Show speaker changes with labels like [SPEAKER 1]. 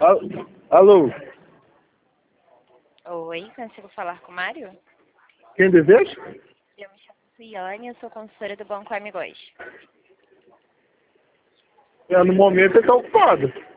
[SPEAKER 1] Alô?
[SPEAKER 2] Oi, consigo falar com o Mário?
[SPEAKER 1] Quem deseja?
[SPEAKER 2] Eu me chamo Suiane, eu sou consultora do Banco Amigos.
[SPEAKER 1] No momento ele está ocupado.